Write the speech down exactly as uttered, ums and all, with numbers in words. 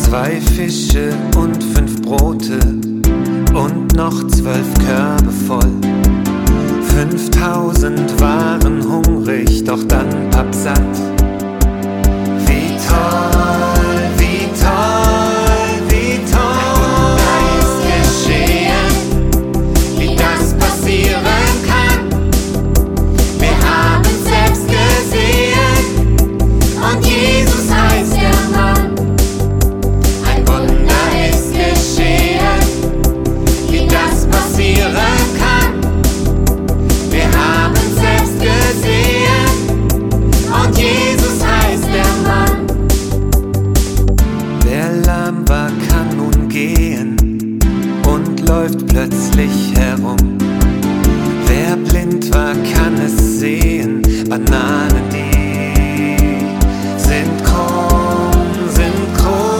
Zwei Fische und fünf Brote und noch zwölf Körbe voll. Fünftausend waren hungrig, doch dann pappsatt. Wie toll!